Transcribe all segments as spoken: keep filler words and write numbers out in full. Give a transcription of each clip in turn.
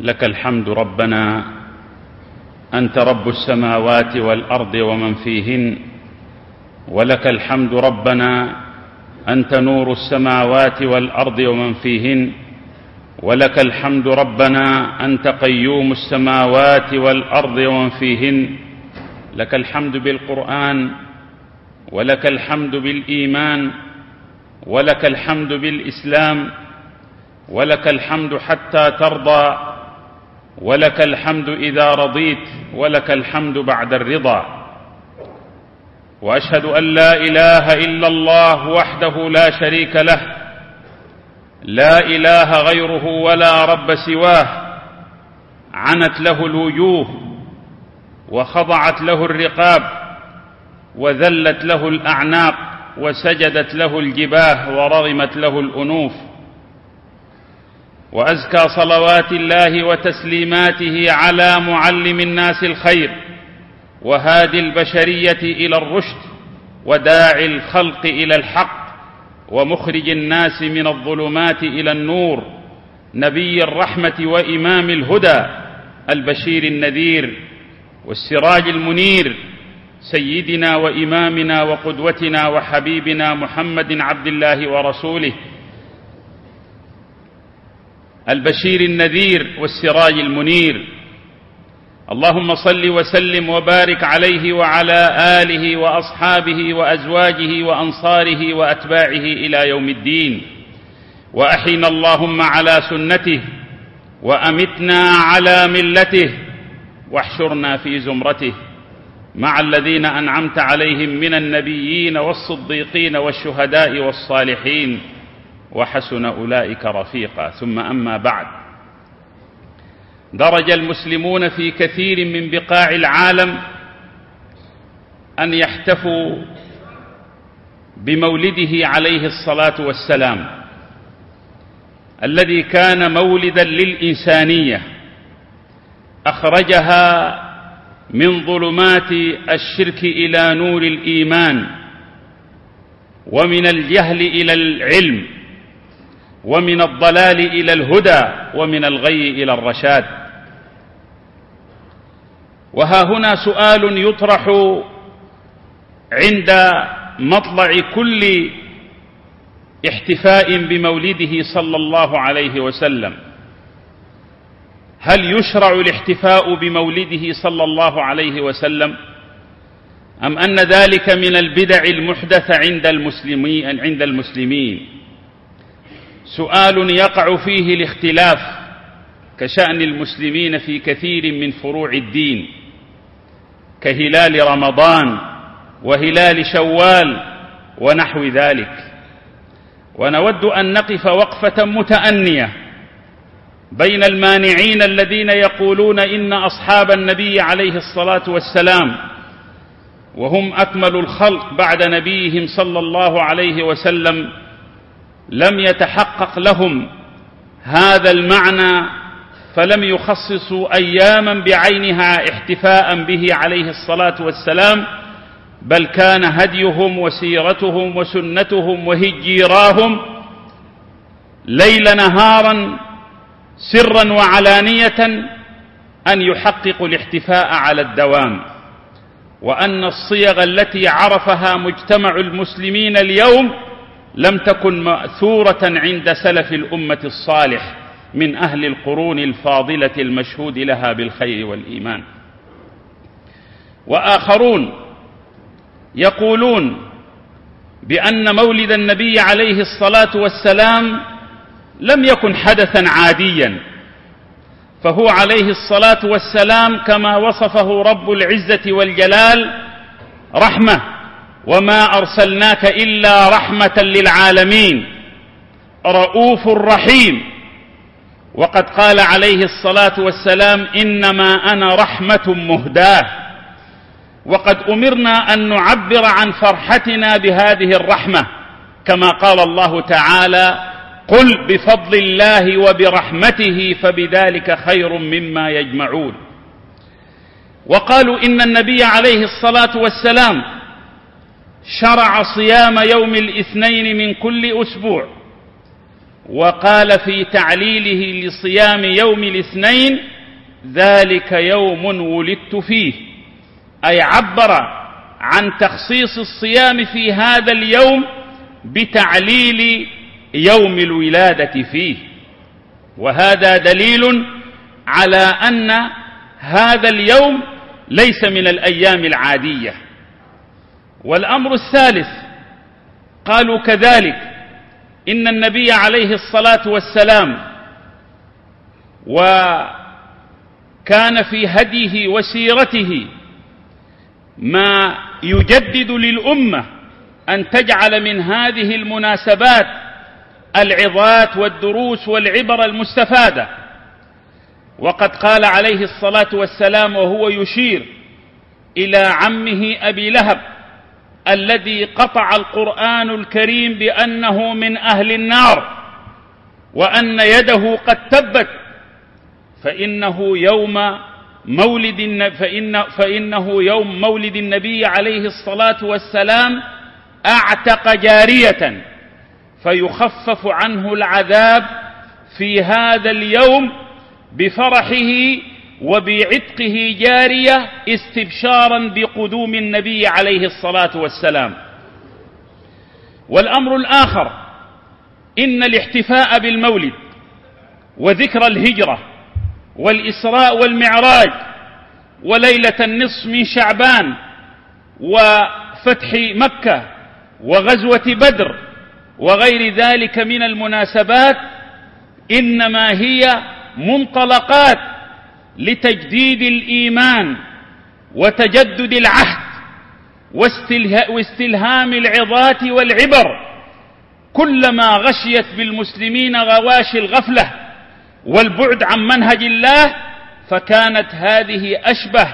لك الحمد ربنا، أنت رب السماوات والأرض ومن فيهن، ولك الحمد ربنا، أنت نور السماوات والأرض ومن فيهن، ولك الحمد ربنا، أنت قيوم السماوات والأرض ومن فيهن، لك الحمد بالقرآن، ولك الحمد بالإيمان، ولك الحمد بالإسلام، ولك الحمد حتى ترضى، ولك الحمد إذا رضيت، ولك الحمد بعد الرضا. وأشهد أن لا إله إلا الله وحده لا شريك له، لا إله غيره ولا رب سواه، عنت له الوجوه وخضعت له الرقاب وذلت له الأعناق وسجدت له الجباه ورغمت له الأنوف. وأزكى صلوات الله وتسليماته على معلم الناس الخير وهادي البشرية إلى الرشد وداعي الخلق إلى الحق ومخرج الناس من الظلمات إلى النور، نبي الرحمة وإمام الهدى، البشير النذير والسراج المنير، سيدنا وإمامنا وقدوتنا وحبيبنا محمد عبد الله ورسوله، البشير النذير والسراج المنير. اللهم صل وسلم وبارك عليه وعلى آله وأصحابه وأزواجه وأنصاره وأتباعه إلى يوم الدين. وأحينا اللهم على سنته، وأمتنا على ملته، واحشرنا في زمرته مع الذين أنعمت عليهم من النبيين والصديقين والشهداء والصالحين، وحسن أولئك رفيقا. ثم أما بعد، درج المسلمون في كثير من بقاع العالم أن يحتفوا بمولده عليه الصلاة والسلام، الذي كان مولدا للإنسانية، أخرجها من ظلمات الشرك إلى نور الإيمان، ومن الجهل إلى العلم، ومن الضلال إلى الهدى، ومن الغي إلى الرشاد. وها هنا سؤال يطرح عند مطلع كل احتفاء بمولده صلى الله عليه وسلم: هل يشرع الاحتفاء بمولده صلى الله عليه وسلم، أم أن ذلك من البدع المحدثة عند المسلمين عند المسلمين؟ سؤال يقع فيه الاختلاف كشأن المسلمين في كثير من فروع الدين، كهلال رمضان وهلال شوال ونحو ذلك. ونود أن نقف وقفة متأنية بين المانعين الذين يقولون إن أصحاب النبي عليه الصلاة والسلام، وهم أكمل الخلق بعد نبيهم صلى الله عليه وسلم، لم يتحقق لهم هذا المعنى، فلم يخصصوا أياما بعينها احتفاء به عليه الصلاة والسلام، بل كان هديهم وسيرتهم وسنتهم وهجيراهم ليل نهارا سرا وعلانية أن يحققوا الاحتفاء على الدوام. وأن الصيغ التي عرفها مجتمع المسلمين اليوم لم تكن مأثورة عند سلف الأمة الصالح من أهل القرون الفاضلة المشهود لها بالخير والإيمان. وآخرون يقولون بأن مولد النبي عليه الصلاة والسلام لم يكن حدثا عاديا، فهو عليه الصلاة والسلام كما وصفه رب العزة والجلال رحمة، وما أرسلناك إلا رحمة للعالمين، رؤوف رحيم. وقد قال عليه الصلاة والسلام: إنما أنا رحمة مهداة. وقد أمرنا أن نعبر عن فرحتنا بهذه الرحمة، كما قال الله تعالى: قل بفضل الله وبرحمته فبذلك خير مما يجمعون. وقالوا إن النبي عليه الصلاة والسلام شرع صيام يوم الاثنين من كل أسبوع، وقال في تعليله لصيام يوم الاثنين: ذلك يوم ولدت فيه، أي عبر عن تخصيص الصيام في هذا اليوم بتعليل يوم الولادة فيه. وهذا دليل على أن هذا اليوم ليس من الأيام العادية. والأمر الثالث، قالوا كذلك إن النبي عليه الصلاة والسلام وكان في هديه وسيرته ما يجدد للأمة أن تجعل من هذه المناسبات العظات والدروس والعبر المستفادة. وقد قال عليه الصلاة والسلام وهو يشير إلى عمه أبي لهب الذي قطع القرآن الكريم بأنه من أهل النار وأن يده قد تبت: فإنه يوم مولد فإن فإنه يوم مولد النبي عليه الصلاة والسلام أعتق جارية فيخفف عنه العذاب في هذا اليوم بفرحه وبعتقه جارية استبشارا بقدوم النبي عليه الصلاة والسلام. والأمر الآخر، إن الاحتفاء بالمولد وذكر الهجرة والإسراء والمعراج وليلة النصف من شعبان وفتح مكة وغزوة بدر وغير ذلك من المناسبات إنما هي منطلقات لتجديد الإيمان وتجدد العهد واستلهام العظات والعبر. كلما غشيت بالمسلمين غواشي الغفلة والبعد عن منهج الله فكانت هذه أشبه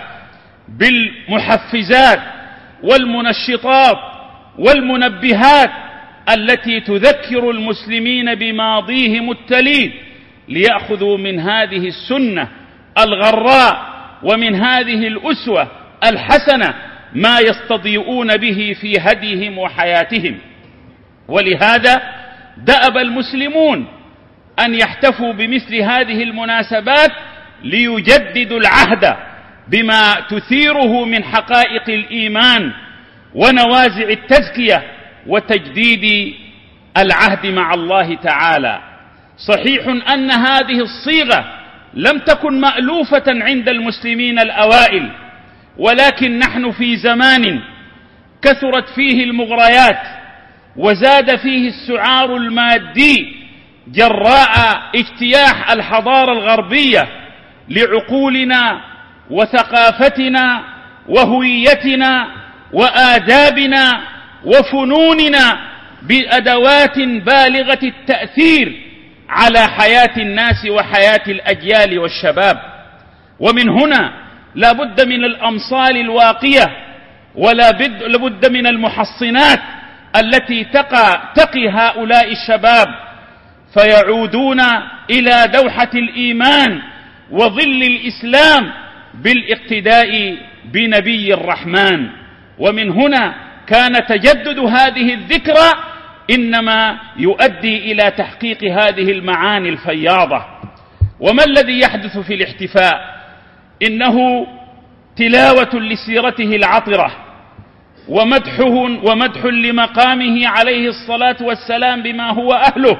بالمحفزات والمنشطات والمنبهات التي تذكر المسلمين بماضيهم التليد ليأخذوا من هذه السنة الغراء ومن هذه الأسوة الحسنة ما يستضيئون به في هديهم وحياتهم. ولهذا دأب المسلمون أن يحتفوا بمثل هذه المناسبات ليجددوا العهد بما تثيره من حقائق الإيمان ونوازع التزكية وتجديد العهد مع الله تعالى. صحيح أن هذه الصيغة لم تكن مألوفة عند المسلمين الأوائل، ولكن نحن في زمان كثرت فيه المغريات وزاد فيه السعار المادي جراء اجتياح الحضارة الغربية لعقولنا وثقافتنا وهويتنا وآدابنا وفنوننا بأدوات بالغة التأثير على حياة الناس وحياة الأجيال والشباب. ومن هنا لا بد من الأمصال الواقية ولا بد من المحصنات التي تقى, تقي هؤلاء الشباب فيعودون إلى دوحة الإيمان وظل الإسلام بالاقتداء بنبي الرحمن. ومن هنا كان تجدد هذه الذكرى إنما يؤدي إلى تحقيق هذه المعاني الفياضة. وما الذي يحدث في الاحتفاء؟ إنه تلاوة لسيرته العطرة ومدحه ومدح لمقامه عليه الصلاة والسلام بما هو أهله،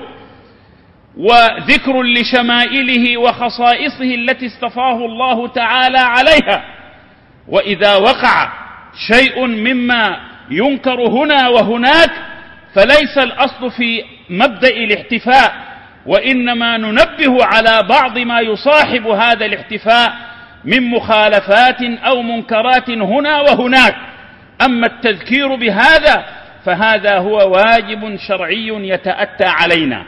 وذكر لشمائله وخصائصه التي اصطفاه الله تعالى عليها. وإذا وقع شيء مما ينكر هنا وهناك فليس الأصل في مبدأ الاحتفاء، وإنما ننبه على بعض ما يصاحب هذا الاحتفاء من مخالفات أو منكرات هنا وهناك. أما التذكير بهذا فهذا هو واجب شرعي يتأتى علينا.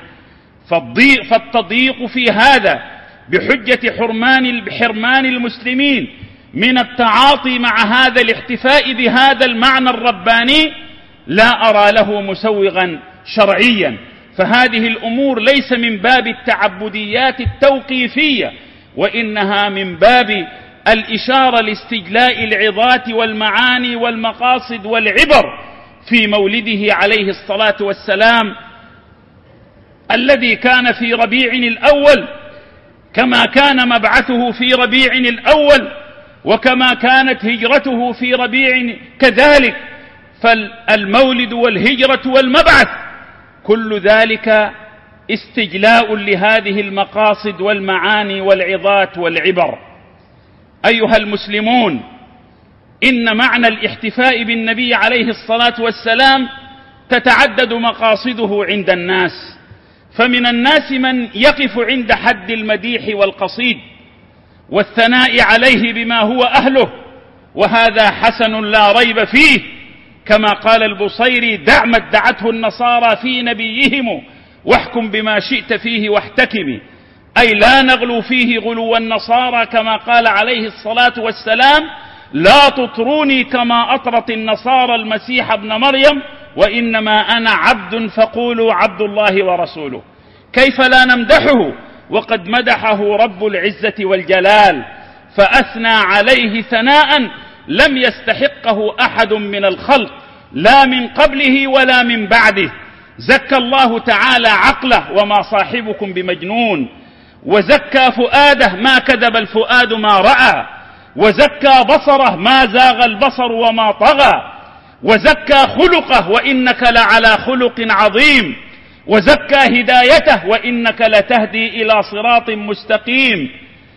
فالتضييق في هذا بحجة حرمان حرمان المسلمين من التعاطي مع هذا الاحتفاء بهذا المعنى الرباني لا أرى له مسوغا شرعيا. فهذه الأمور ليس من باب التعبديات التوقيفية، وإنها من باب الإشارة لاستجلاء العظات والمعاني والمقاصد والعبر في مولده عليه الصلاة والسلام الذي كان في ربيع الأول، كما كان مبعثه في ربيع الأول، وكما كانت هجرته في ربيع كذلك، فالمولد والهجرة والمبعث كل ذلك استجلاء لهذه المقاصد والمعاني والعظات والعبر. أيها المسلمون، إن معنى الاحتفاء بالنبي عليه الصلاة والسلام تتعدد مقاصده عند الناس، فمن الناس من يقف عند حد المديح والقصيد والثناء عليه بما هو أهله، وهذا حسن لا ريب فيه، كما قال البصيري: دع ما ادعته النصارى في نبيهم واحكم بما شئت فيه واحتكم، أي لا نغلو فيه غلو النصارى، كما قال عليه الصلاة والسلام: لا تطروني كما أطرت النصارى المسيح ابن مريم، وإنما أنا عبد فقولوا عبد الله ورسوله. كيف لا نمدحه وقد مدحه رب العزة والجلال، فأثنى عليه ثناء لم يستحقه أحد من الخلق، لا من قبله ولا من بعده. زكى الله تعالى عقله وما صاحبكم بمجنون، وزكى فؤاده ما كذب الفؤاد ما رأى، وزكى بصره ما زاغ البصر وما طغى، وزكى خلقه وإنك لعلى خلق عظيم، وزكى هدايته وإنك لتهدي إلى صراط مستقيم.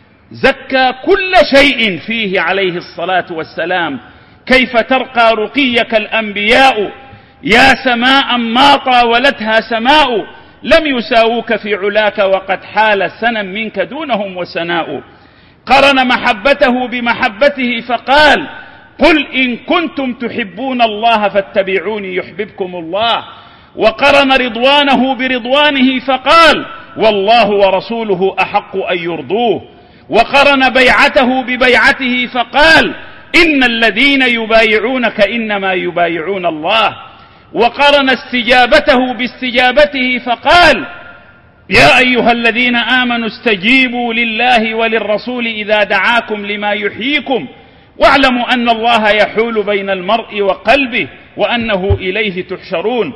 زكى كل شيء فيه عليه الصلاة والسلام. كيف ترقى رقيك الأنبياء يا سماء ما طاولتها سماء، لم يساووك في علاك وقد حال سنا منك دونهم وسناء. قرن محبته بمحبته فقال: قل إن كنتم تحبون الله فاتبعوني يحببكم الله. وقرن رضوانه برضوانه فقال: والله ورسوله أحق أن يرضوه. وقرن بيعته ببيعته فقال: إن الذين يبايعونك إنما يبايعون الله. وقرن استجابته باستجابته فقال: يا أيها الذين آمنوا استجيبوا لله وللرسول إذا دعاكم لما يحييكم واعلموا أن الله يحول بين المرء وقلبه وأنه إليه تحشرون.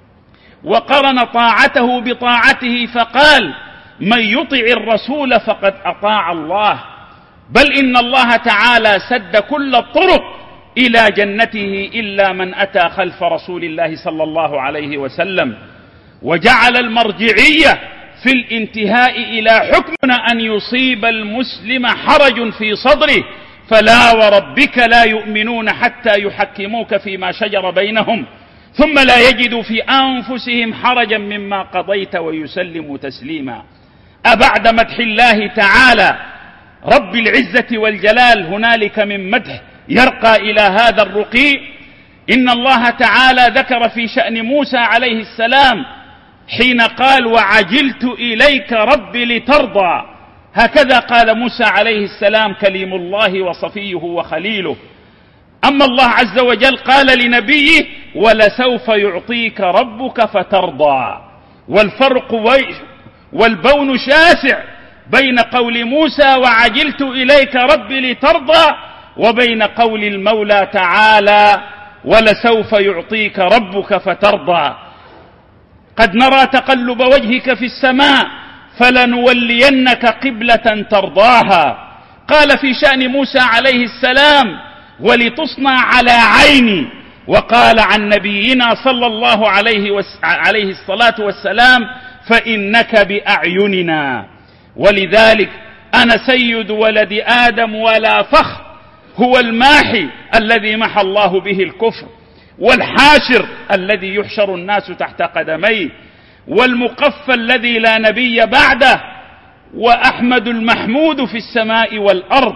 وقرن طاعته بطاعته فقال: من يطع الرسول فقد أطاع الله، بل إن الله تعالى سد كل الطرق إلى جنته إلا من أتى خلف رسول الله صلى الله عليه وسلم. وجعل المرجعية في الانتهاء إلى حكمنا أن يصيب المسلم حرج في صدره، فلا وربك لا يؤمنون حتى يحكموك فيما شجر بينهم ثم لا يجدوا في أنفسهم حرجا مما قضيت ويسلموا تسليما. أبعد مدح الله تعالى رب العزة والجلال هنالك من مدح يرقى إلى هذا الرقي. إن الله تعالى ذكر في شأن موسى عليه السلام حين قال: وعجلت إليك رب لترضى. هكذا قال موسى عليه السلام كليم الله وصفيه وخليله. أما الله عز وجل قال لنبيه: ولسوف يعطيك ربك فترضى. والفرق والبون شاسع بين قول موسى وعجلت إليك رب لترضى وبين قول المولى تعالى: ولسوف يعطيك ربك فترضى. قد نرى تقلب وجهك في السماء فلنولينك قبلة ترضاها. قال في شأن موسى عليه السلام: ولتصنع على عيني. وقال عن نبينا صلى الله عليه, وس... عليه الصلاة والسلام: فإنك بأعيننا. ولذلك أنا سيد ولد آدم ولا فخر. هو الماحي الذي محى الله به الكفر، والحاشر الذي يحشر الناس تحت قدميه، والمقفى الذي لا نبي بعده، وأحمد المحمود في السماء والأرض.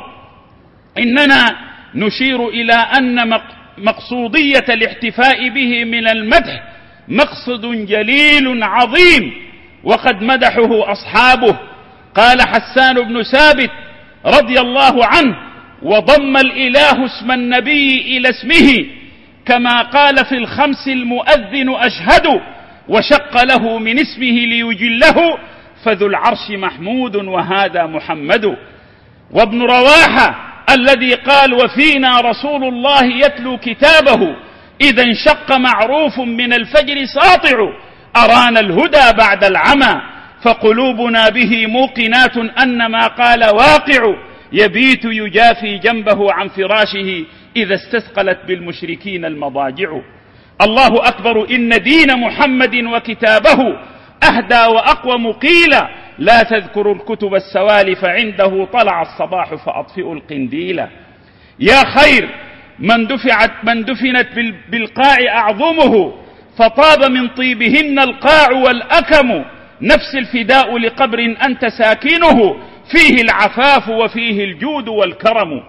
إننا نشير إلى أن مقصودية الاحتفاء به من المدح مقصد جليل عظيم، وقد مدحه أصحابه. قال حسان بن ثابت رضي الله عنه: وضم الإله اسم النبي إلى اسمه كما قال في الخمس المؤذن أشهد، وشق له من اسمه ليجله، فذو العرش محمود وهذا محمد. وابن رواحة الذي قال: وفينا رسول الله يتلو كتابه إذا انشق معروف من الفجر ساطع، أرانا الهدى بعد العمى، فقلوبنا به موقنات أن ما قال واقع، يبيت يجافي جنبه عن فراشه إذا استثقلت بالمشركين المضاجع. الله أكبر، إن دين محمد وكتابه أهدى وأقوم قيلا، لا تذكروا الكتب السوالف عنده طلع الصباح فأطفئوا القنديل. يا خير من دفعت من دفنت بالقاع أعظمه، فطاب من طيبهن القاع والأكم، نفس الفداء لقبر أنت ساكنه، فيه العفاف وفيه الجود والكرم.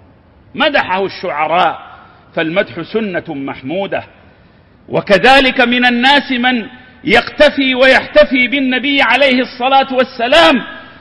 مدحه الشعراء، فالمدح سنة محمودة. وكذلك من الناس من يقتفي ويحتفي بالنبي عليه الصلاة والسلام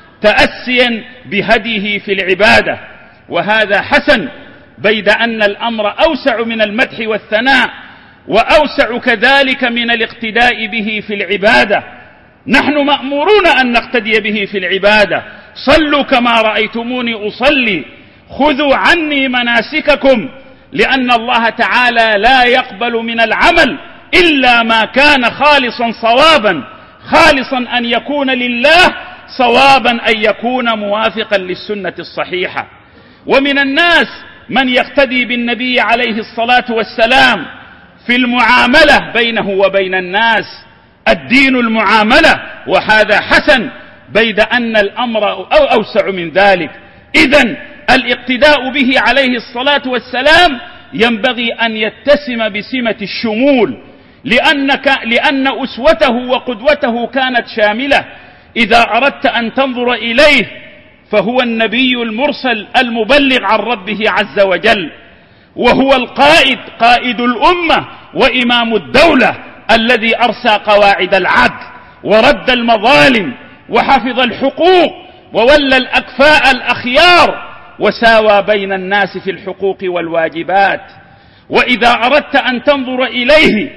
تأسيا بهديه في العبادة، وهذا حسن، بيد أن الأمر أوسع من المدح والثناء، وأوسع كذلك من الاقتداء به في العبادة. نحن مأمورون أن نقتدي به في العبادة. صلوا كما رأيتموني أصلي، خذوا عني مناسككم، لأن الله تعالى لا يقبل من العمل إلا ما كان خالصا صوابا، خالصا أن يكون لله، صوابا أن يكون موافقا للسنة الصحيحة. ومن الناس من يقتدي بالنبي عليه الصلاة والسلام في المعاملة بينه وبين الناس، الدين المعاملة، وهذا حسن، بيد أن الأمر أو أوسع من ذلك. إذن الاقتداء به عليه الصلاة والسلام ينبغي أن يتسم بسمة الشمول، لأنك لأن أسوته وقدوته كانت شاملة. إذا أردت أن تنظر إليه فهو النبي المرسل المبلغ عن ربه عز وجل، وهو القائد، قائد الأمة وإمام الدولة، الذي أرسى قواعد العدل ورد المظالم وحفظ الحقوق وولى الأكفاء الأخيار وساوى بين الناس في الحقوق والواجبات. وإذا أردت أن تنظر إليه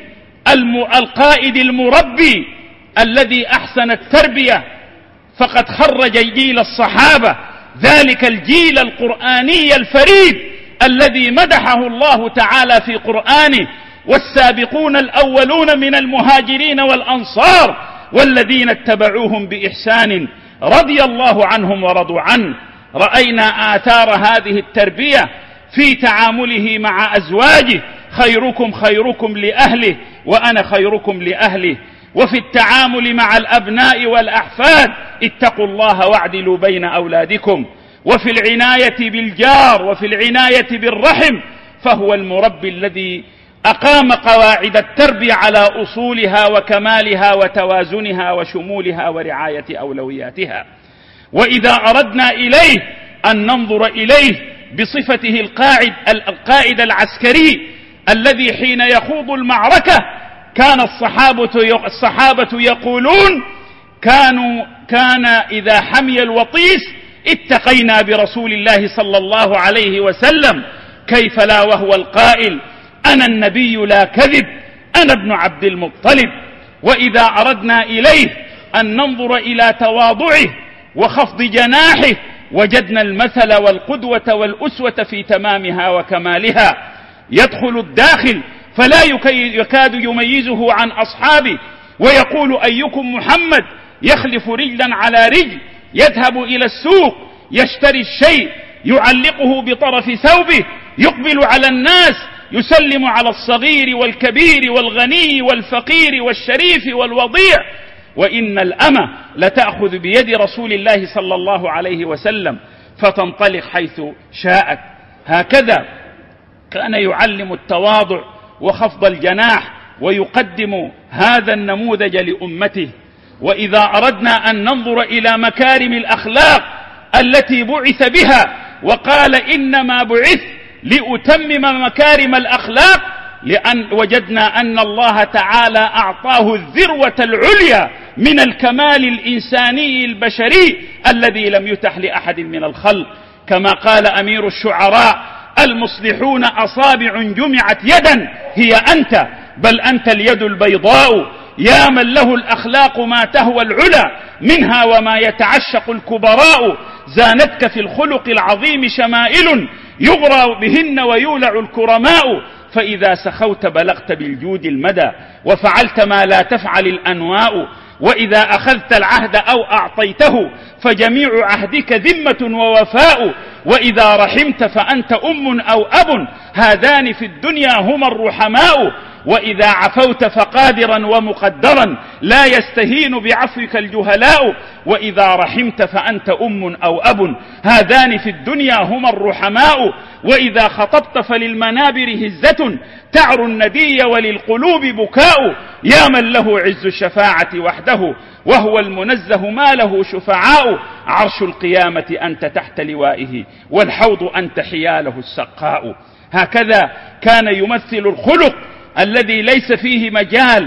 القائد المربي الذي أحسن التربية، فقد خرج جيل الصحابة، ذلك الجيل القرآني الفريد الذي مدحه الله تعالى في قرآنه: والسابقون الأولون من المهاجرين والأنصار والذين اتبعوهم بإحسان رضي الله عنهم ورضوا عنه. رأينا آثار هذه التربية في تعامله مع أزواجه: خيركم خيركم لأهله وأنا خيركم لأهله. وفي التعامل مع الأبناء والأحفاد: اتقوا الله واعدلوا بين أولادكم. وفي العناية بالجار وفي العناية بالرحم، فهو المربي الذي أقام قواعد التربية على أصولها وكمالها وتوازنها وشمولها ورعاية أولوياتها. وإذا أردنا إليه أن ننظر إليه بصفته القائد القائد العسكري الذي حين يخوض المعركة كان الصحابة الصحابة يقولون: كانوا كان إذا حمي الوطيس اتقينا برسول الله صلى الله عليه وسلم، كيف لا وهو القائل: أنا النبي لا كذب، أنا ابن عبد المطلب. وإذا أردنا إليه أن ننظر إلى تواضعه وخفض جناحه وجدنا المثل والقدوة والأسوة في تمامها وكمالها. يدخل الداخل فلا يكاد يميزه عن أصحابه، ويقول: أيكم محمد؟ يخلف رجلا على رجل، يذهب إلى السوق يشتري الشيء، يعلقه بطرف ثوبه، يقبل على الناس، يسلم على الصغير والكبير والغني والفقير والشريف والوضيع. وإن الأمة لتأخذ بيد رسول الله صلى الله عليه وسلم فتنطلق حيث شاءت. هكذا كان يعلم التواضع وخفض الجناح ويقدم هذا النموذج لأمته. وإذا أردنا أن ننظر إلى مكارم الأخلاق التي بعث بها، وقال: إنما بعث لأتمم مكارم الأخلاق، لأن وجدنا أن الله تعالى أعطاه الذروة العليا من الكمال الإنساني البشري الذي لم يتح لأحد من الخلق، كما قال أمير الشعراء: المصلحون أصابع جمعت يدا هي أنت، بل أنت اليد البيضاء. يا من له الأخلاق ما تهوى العلا منها وما يتعشق الكبراء. زانتك في الخلق العظيم شمائل يغرى بهن ويولع الكرماء، فإذا سخوت بلغت بالجود المدى، وفعلت ما لا تفعل الأنواء، وإذا أخذت العهد أو أعطيته فجميع عهدك ذمة ووفاء، وإذا رحمت فأنت أم أو أب، هذان في الدنيا هما الرحماء، وإذا عفوت فقادرا ومقدرا لا يستهين بعفوك الجهلاء، وإذا رحمت فأنت أم أو أب، هذان في الدنيا هما الرحماء، وإذا خطبت فللمنابر هزة تعر الندي وللقلوب بكاء، يا من له عز الشفاعة وحده وهو المنزه ما له شفعاء، عرش القيامة أنت تحت لوائه والحوض أنت حياله السقاء. هكذا كان يمثل الخلق الذي ليس فيه مجال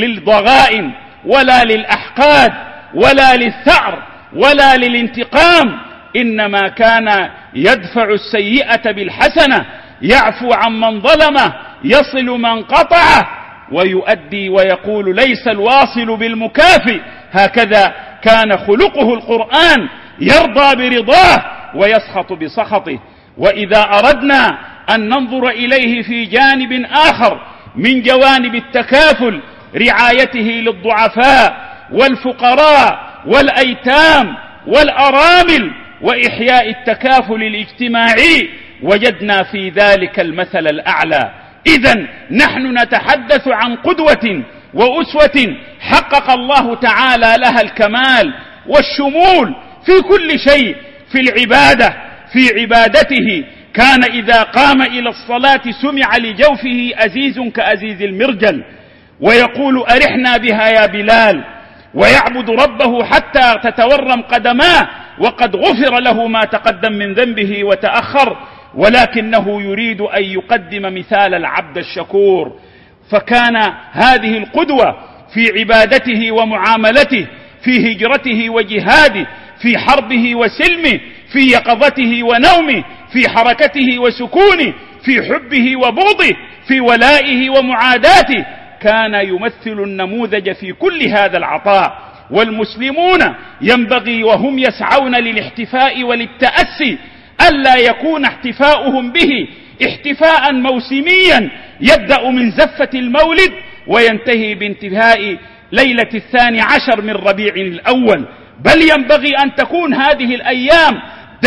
للضغائن ولا للأحقاد ولا للثأر ولا للانتقام، إنما كان يدفع السيئة بالحسنة، يعفو عن من ظلمه، يصل من قطعه، ويؤدي ويقول ليس الواصل بالمكافئ. هكذا كان خلقه القرآن، يرضى برضاه ويسخط بسخطه. وإذا أردنا أن ننظر إليه في جانب آخر من جوانب التكافل، رعايته للضعفاء والفقراء والأيتام والأرامل وإحياء التكافل الاجتماعي، وجدنا في ذلك المثل الأعلى. إذن نحن نتحدث عن قدوة وأسوة حقق الله تعالى لها الكمال والشمول في كل شيء. في العبادة، في عبادته كان إذا قام إلى الصلاة سمع لجوفه أزيز كأزيز المرجل، ويقول أرحنا بها يا بلال، ويعبد ربه حتى تتورم قدماه، وقد غفر له ما تقدم من ذنبه وتأخر، ولكنه يريد أن يقدم مثال العبد الشكور. فكان هذه القدوة في عبادته ومعاملته، في هجرته وجهاده، في حربه وسلمه، في يقظته ونومه، في حركته وسكونه، في حبه وبغضه، في ولائه ومعاداته، كان يمثل النموذج في كل هذا العطاء. والمسلمون ينبغي وهم يسعون للاحتفاء وللتأسي ألا يكون احتفاؤهم به احتفاء موسميا يبدأ من زفة المولد وينتهي بانتهاء ليلة الثاني عشر من ربيع الأول، بل ينبغي أن تكون هذه الأيام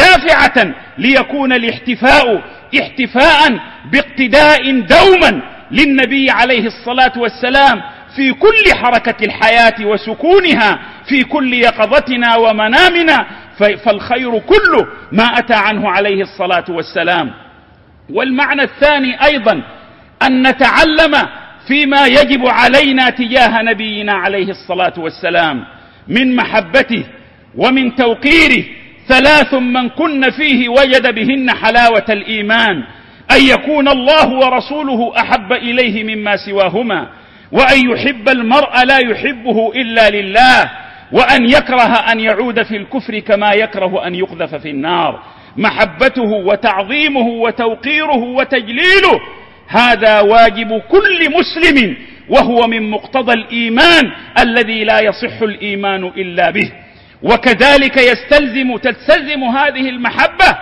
دافعة ليكون الاحتفاء احتفاء باقتداء دوما للنبي عليه الصلاة والسلام في كل حركة الحياة وسكونها، في كل يقظتنا ومنامنا، فالخير كله ما أتى عنه عليه الصلاة والسلام. والمعنى الثاني أيضا أن نتعلم فيما يجب علينا تجاه نبينا عليه الصلاة والسلام من محبته ومن توقيره ثلاث من كن فيه وجد بهن حلاوة الإيمان: أن يكون الله ورسوله أحب إليه مما سواهما، وأن يحب المرء لا يحبه إلا لله، وأن يكره أن يعود في الكفر كما يكره أن يقذف في النار. محبته وتعظيمه وتوقيره وتجليله هذا واجب كل مسلم، وهو من مقتضى الإيمان الذي لا يصح الإيمان إلا به. وكذلك يستلزم تستلزم هذه المحبة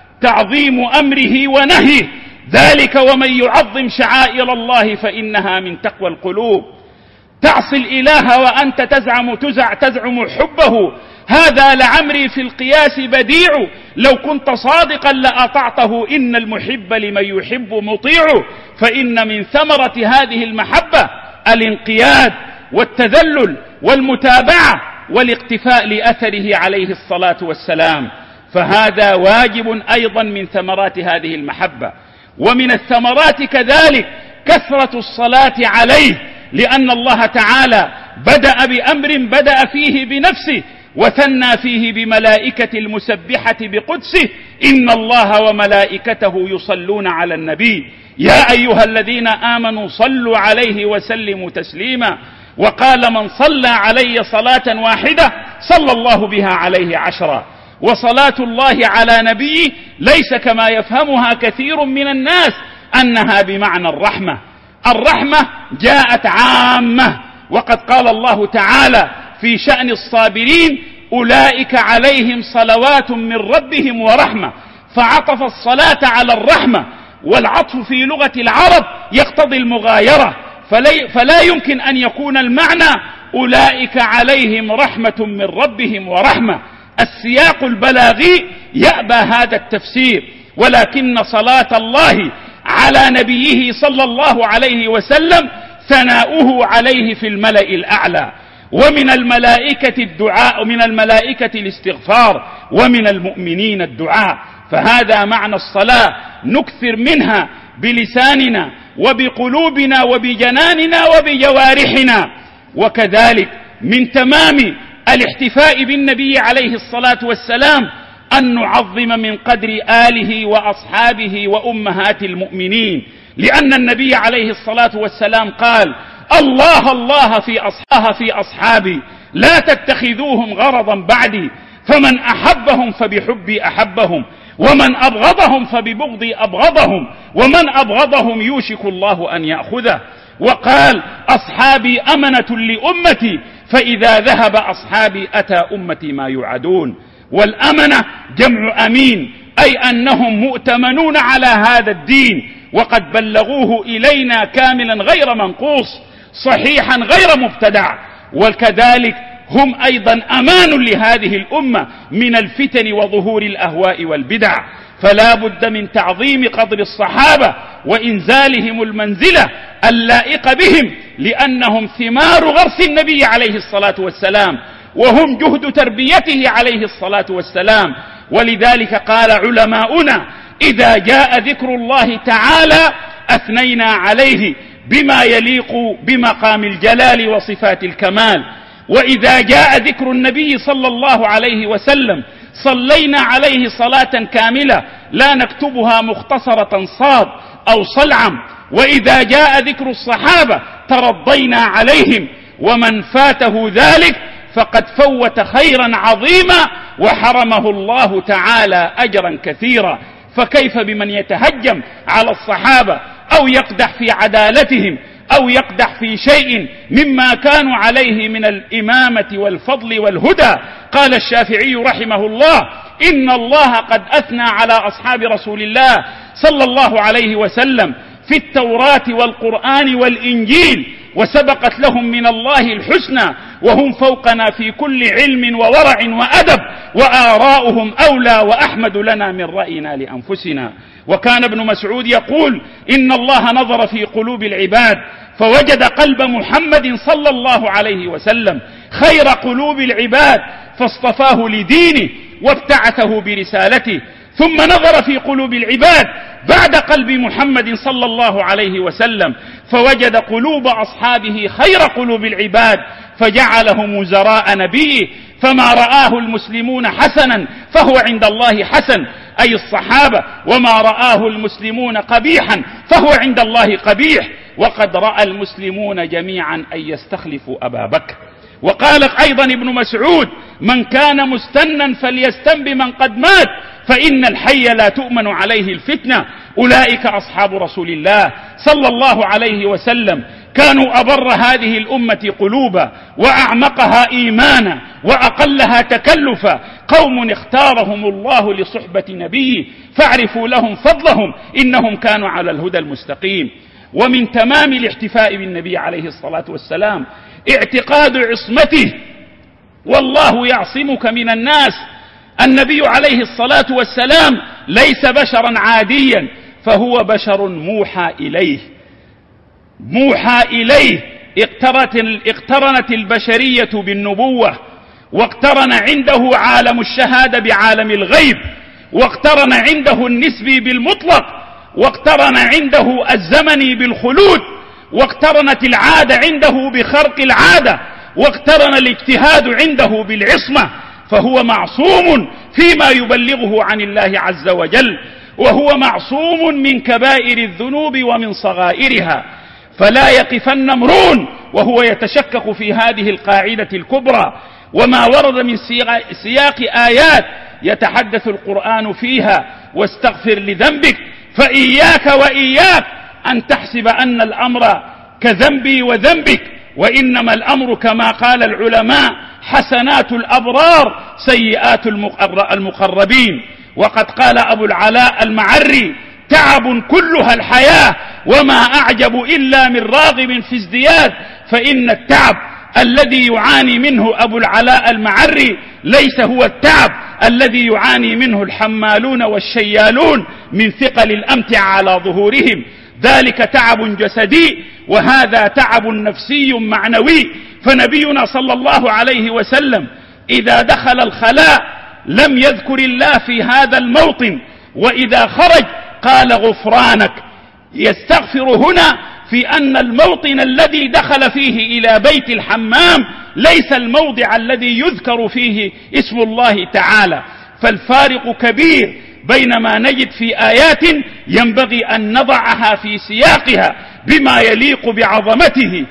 تعظيم أمره ونهيه، ذلك ومن يعظم شعائر الله فإنها من تقوى القلوب. تعصي الإله وأنت تزعم تزع تزعم حبه، هذا لعمري في القياس بديع، لو كنت صادقا لأطعته، إن المحب لمن يحب مطيع. فإن من ثمرة هذه المحبة الانقياد والتذلل والمتابعة والاقتفاء لأثره عليه الصلاة والسلام، فهذا واجب أيضا من ثمرات هذه المحبة. ومن الثمرات كذلك كثرة الصلاة عليه، لأن الله تعالى بدأ بأمر بدأ فيه بنفسه وثنى فيه بملائكة المسبحة بقدسه: إن الله وملائكته يصلون على النبي يا أيها الذين آمنوا صلوا عليه وسلموا تسليما. وقال: من صلى علي صلاة واحدة صلى الله بها عليه عشرا. وصلاة الله على نبيه ليس كما يفهمها كثير من الناس أنها بمعنى الرحمة. الرحمة جاءت عامة، وقد قال الله تعالى في شأن الصابرين: أولئك عليهم صلوات من ربهم ورحمة، فعطف الصلاة على الرحمة. والعطف في لغة العرب يقتضي المغايرة، فلا يمكن أن يكون المعنى أولئك عليهم رحمة من ربهم ورحمة. السياق البلاغي يأبى هذا التفسير، ولكن صلاة الله على نبيه صلى الله عليه وسلم ثناؤه عليه في الملأ الأعلى، ومن الملائكة الدعاء، ومن الملائكة الاستغفار، ومن المؤمنين الدعاء. فهذا معنى الصلاة، نكثر منها بلساننا وبقلوبنا وبجناننا وبجوارحنا. وكذلك من تمام الاحتفاء بالنبي عليه الصلاة والسلام أن نعظم من قدر آله وأصحابه وأمهات المؤمنين، لأن النبي عليه الصلاة والسلام قال: الله الله في أصحابي في أصحابي لا تتخذوهم غرضا بعدي، فمن أحبهم فبحبي أحبهم، ومن أبغضهم فببغضي أبغضهم، ومن أبغضهم يوشك الله أن يأخذه. وقال: أصحابي أمنة لأمتي، فإذا ذهب أصحابي أتى أمتي ما يوعدون. والأمنة جمع أمين، أي أنهم مؤتمنون على هذا الدين، وقد بلغوه إلينا كاملا غير منقوص، صحيحا غير مبتدع. وكذلك هم أيضا أمان لهذه الأمة من الفتن وظهور الأهواء والبدع. فلا بد من تعظيم قدر الصحابة وإنزالهم المنزلة اللائقة بهم، لأنهم ثمار غرس النبي عليه الصلاة والسلام، وهم جهد تربيته عليه الصلاة والسلام. ولذلك قال علماؤنا: إذا جاء ذكر الله تعالى أثنينا عليه بما يليق بمقام الجلال وصفات الكمال، وإذا جاء ذكر النبي صلى الله عليه وسلم صلينا عليه صلاة كاملة لا نكتبها مختصرة صاد أو صلعم، وإذا جاء ذكر الصحابة ترضينا عليهم، ومن فاته ذلك فقد فوت خيرا عظيما وحرمه الله تعالى أجرا كثيرا. فكيف بمن يتهجم على الصحابة أو يقدح في عدالتهم أو يقدح في شيء مما كانوا عليه من الإمامة والفضل والهدى؟ قال الشافعي رحمه الله: إن الله قد أثنى على أصحاب رسول الله صلى الله عليه وسلم في التوراة والقرآن والإنجيل، وسبقت لهم من الله الحسنى، وهم فوقنا في كل علم وورع وأدب، وآراؤهم أولى وأحمد لنا من رأينا لأنفسنا. وكان ابن مسعود يقول: إن الله نظر في قلوب العباد فوجد قلب محمد صلى الله عليه وسلم خير قلوب العباد، فاصطفاه لدينه وابتعثه برسالته، ثم نظر في قلوب العباد بعد قلب محمد صلى الله عليه وسلم فوجد قلوب أصحابه خير قلوب العباد، فجعلهم وزراء نبيه، فما رآه المسلمون حسنا فهو عند الله حسن، أي الصحابة، وما رآه المسلمون قبيحا فهو عند الله قبيح، وقد رأى المسلمون جميعا أن يستخلفوا أبا بكر. وقال أيضا ابن مسعود: من كان مستنا فليستن بمن قد مات، فإن الحي لا تؤمن عليه الفتنة. أولئك أصحاب رسول الله صلى الله عليه وسلم، كانوا أبر هذه الأمة قلوبا وأعمقها إيمانا وأقلها تكلفا، قوم اختارهم الله لصحبة نبيه فاعرفوا لهم فضلهم إنهم كانوا على الهدى المستقيم. ومن تمام الاحتفاء بالنبي عليه الصلاة والسلام اعتقاد عصمته، والله يعصمك من الناس. النبي عليه الصلاة والسلام ليس بشرا عاديا، فهو بشر موحى إليه موحى إليه اقترنت البشرية بالنبوة، واقترن عنده عالم الشهادة بعالم الغيب، واقترن عنده النسبي بالمطلق، واقترن عنده الزمني بالخلود، واقترنت العادة عنده بخرق العادة، واقترن الاجتهاد عنده بالعصمة، فهو معصوم فيما يبلغه عن الله عز وجل، وهو معصوم من كبائر الذنوب ومن صغائرها. فلا يقفن امرؤ وهو يتشكك في هذه القاعدة الكبرى وما ورد من سياق آيات يتحدث القرآن فيها: واستغفر لذنبك، فإياك وإياك أن تحسب أن الأمر كذنبي وذنبك، وإنما الأمر كما قال العلماء: حسنات الأبرار سيئات المقربين. وقد قال أبو العلاء المعري: تعب كلها الحياة، وما أعجب إلا من راغب في ازدياد. فإن التعب الذي يعاني منه أبو العلاء المعري ليس هو التعب الذي يعاني منه الحمالون والشيالون من ثقل الأمتع على ظهورهم، ذلك تعب جسدي، وهذا تعب نفسي معنوي. فنبينا صلى الله عليه وسلم إذا دخل الخلاء لم يذكر الله في هذا الموطن، وإذا خرج قال غفرانك. يستغفر هنا في أن الموطن الذي دخل فيه إلى بيت الحمام ليس الموضع الذي يذكر فيه اسم الله تعالى. فالفارق كبير بين ما نجد في آيات ينبغي أن نضعها في سياقها بما يليق بعظمته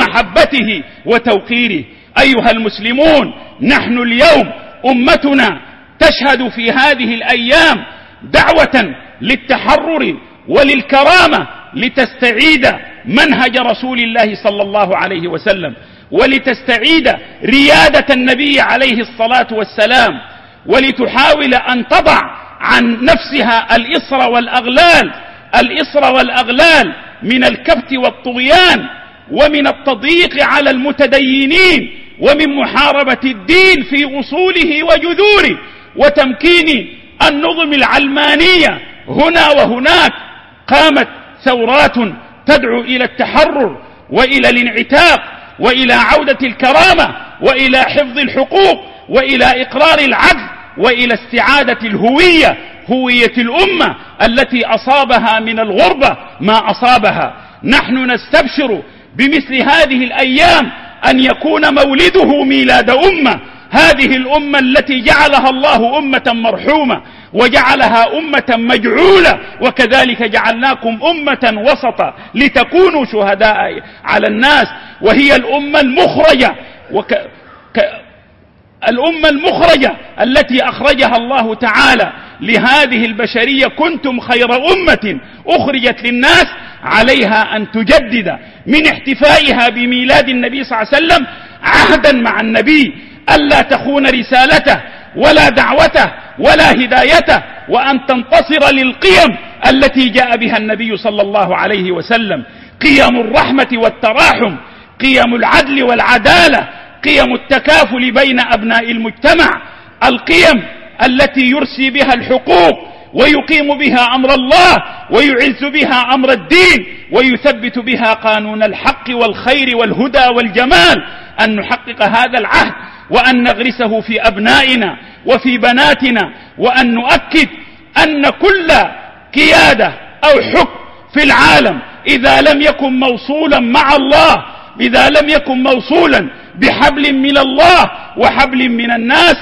ومحبته وتوقيره. أيها المسلمون، نحن اليوم أمتنا تشهد في هذه الأيام دعوة للتحرر وللكرامة لتستعيد منهج رسول الله صلى الله عليه وسلم، ولتستعيد ريادة النبي عليه الصلاة والسلام، ولتحاول أن تضع عن نفسها الإصر والأغلال الإصر والأغلال من الكبت والطغيان، ومن التضييق على المتدينين، ومن محاربة الدين في أصوله وجذوره، وتمكين النظم العلمانية هنا وهناك. قامت ثورات تدعو إلى التحرر وإلى الانعتاق وإلى عودة الكرامة وإلى حفظ الحقوق وإلى إقرار العدل وإلى استعادة الهوية، هوية الأمة التي أصابها من الغربة ما أصابها. نحن نستبشر بمثل هذه الأيام أن يكون مولده ميلاد أمة، هذه الأمة التي جعلها الله أمة مرحومة وجعلها أمة مجعولة، وكذلك جعلناكم أمة وسطا لتكونوا شهداء على الناس. وهي الأمة المخرجة وك... ك... الأمة المخرجة التي أخرجها الله تعالى لهذه البشرية. كنتم خير أمة أخرجت للناس، عليها أن تجدد من احتفائها بميلاد النبي صلى الله عليه وسلم عهدا مع النبي ألا تخون رسالته ولا دعوته ولا هدايته، وأن تنتصر للقيم التي جاء بها النبي صلى الله عليه وسلم، قيم الرحمة والتراحم، قيم العدل والعدالة، قيم التكافل بين أبناء المجتمع، القيم التي يرسي بها الحقوق ويقيم بها أمر الله ويعز بها أمر الدين ويثبت بها قانون الحق والخير والهدى والجمال. أن نحقق هذا العهد وأن نغرسه في أبنائنا وفي بناتنا، وأن نؤكد أن كل قيادة أو حكم في العالم إذا لم يكن موصولا مع الله، إذا لم يكن موصولا بحبل من الله وحبل من الناس،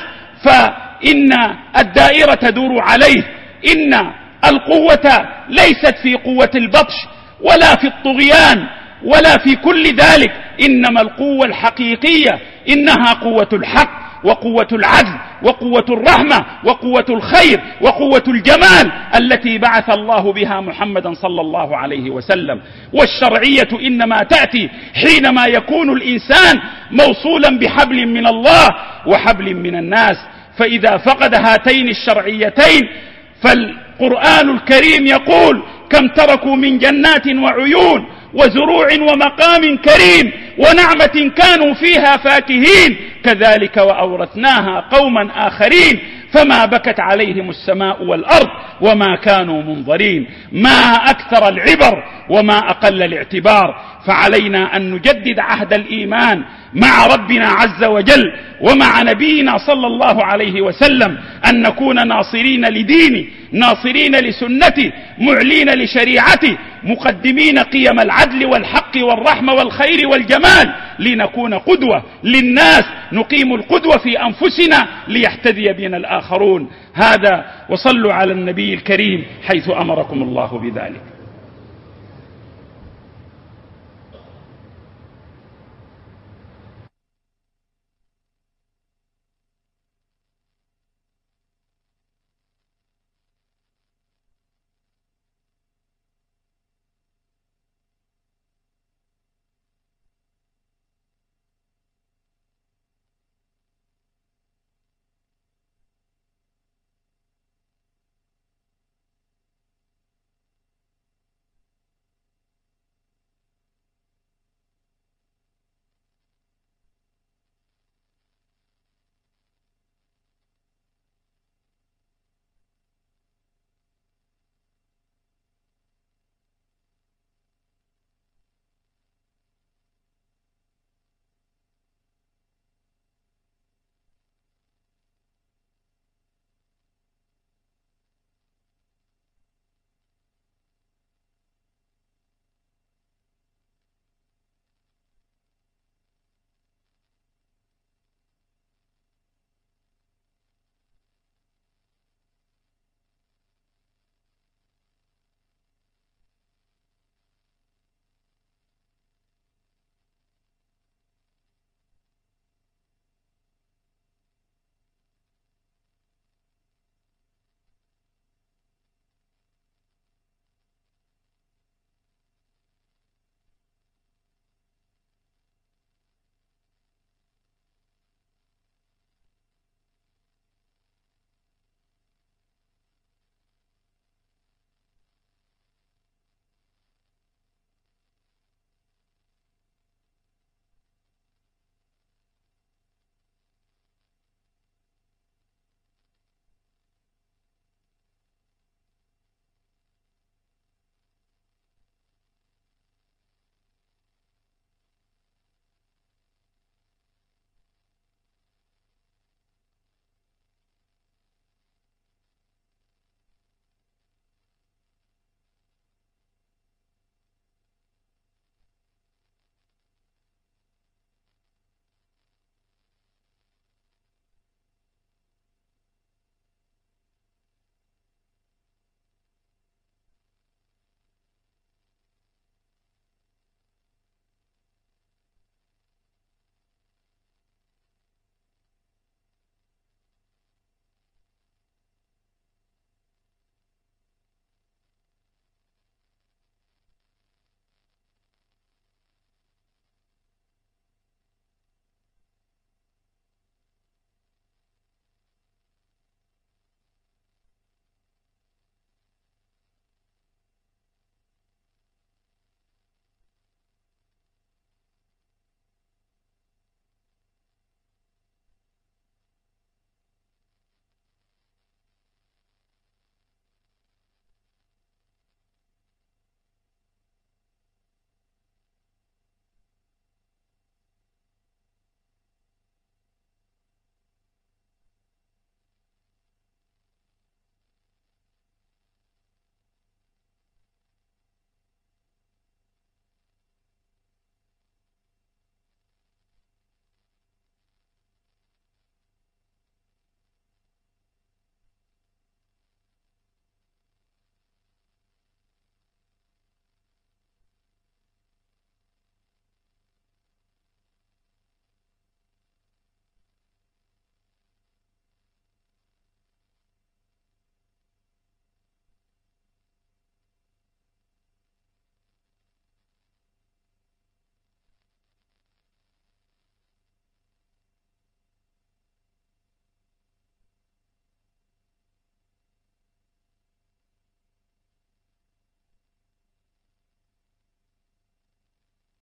فإن الدائرة تدور عليه. إن القوة ليست في قوة البطش ولا في الطغيان ولا في كل ذلك، إنما القوة الحقيقية إنها قوة الحق وقوة العدل وقوة الرحمة وقوة الخير وقوة الجمال التي بعث الله بها محمدا صلى الله عليه وسلم. والشرعية إنما تأتي حينما يكون الإنسان موصولا بحبل من الله وحبل من الناس. فإذا فقد هاتين الشرعيتين فالقرآن الكريم يقول: كم تركوا من جنات وعيون وزروع ومقام كريم ونعمة كانوا فيها فاكهين كذلك وأورثناها قوما آخرين فما بكت عليهم السماء والأرض وما كانوا منظرين. ما أكثر العبر وما أقل الاعتبار. فعلينا أن نجدد عهد الإيمان مع ربنا عز وجل ومع نبينا صلى الله عليه وسلم، أن نكون ناصرين لدينه، ناصرين لسنته، معلين لشريعته، مقدمين قيم العدل والحق والرحمة والخير والجمال، لنكون قدوة للناس، نقيم القدوة في أنفسنا ليحتذي بنا الآخرون. هذا، وصلوا على النبي الكريم حيث أمركم الله بذلك.